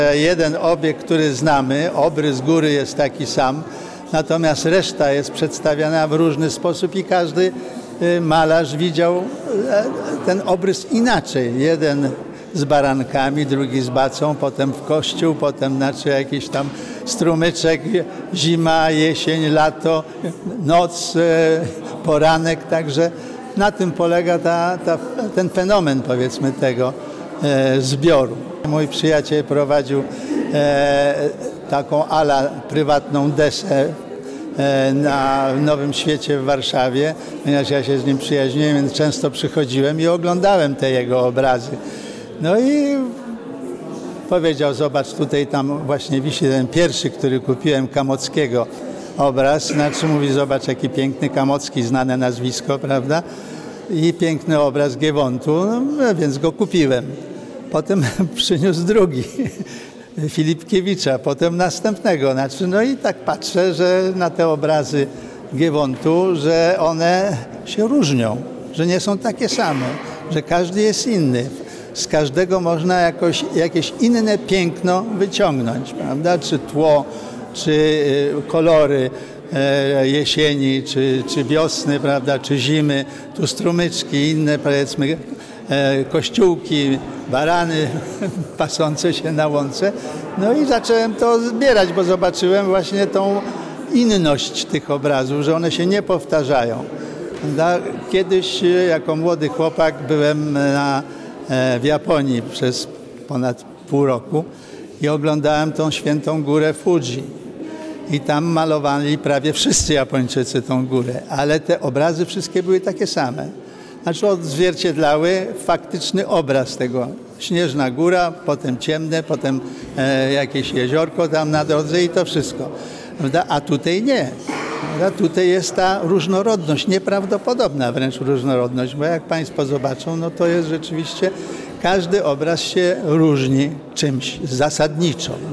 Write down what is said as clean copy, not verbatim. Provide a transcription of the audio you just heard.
Jeden obiekt, który znamy, obrys góry jest taki sam, natomiast reszta jest przedstawiana w różny sposób i każdy malarz widział ten obrys inaczej. Jeden z barankami, drugi z bacą, potem w kościół, potem jakiś tam strumyczek, zima, jesień, lato, noc, poranek, także na tym polega ten fenomen, powiedzmy, tego zbioru. Mój przyjaciel prowadził taką ala prywatną desę na Nowym Świecie w Warszawie, ponieważ ja się z nim przyjaźniłem, więc często przychodziłem i oglądałem te jego obrazy. No i powiedział: zobacz, tutaj tam właśnie wisi ten pierwszy, który kupiłem, Kamockiego obraz. Znaczy mówi: zobacz, jaki piękny Kamocki, znane nazwisko, prawda? I piękny obraz Giewontu, no, więc go kupiłem. Potem przyniósł drugi, Filipkiewicza, potem następnego. Znaczy, no i tak patrzę, że na te obrazy Giewontu, że one się różnią, że nie są takie same, że każdy jest inny. Z każdego można jakieś inne piękno wyciągnąć, prawda? Czy tło, czy kolory jesieni, czy wiosny, prawda? Czy zimy, tu strumyczki, inne, powiedzmy, kościółki, barany pasące się na łące. No i zacząłem to zbierać, bo zobaczyłem właśnie tą inność tych obrazów, że one się nie powtarzają. Kiedyś jako młody chłopak byłem w Japonii przez ponad pół roku i oglądałem tą świętą górę Fuji. I tam malowali prawie wszyscy Japończycy tą górę, ale te obrazy wszystkie były takie same. Znaczy odzwierciedlały faktyczny obraz tego. Śnieżna góra, potem ciemne, potem jakieś jeziorko tam na drodze i to wszystko. Prawda? A tutaj nie. Prawda? Tutaj jest ta różnorodność, nieprawdopodobna wręcz różnorodność, bo jak Państwo zobaczą, no to jest rzeczywiście, każdy obraz się różni czymś zasadniczo.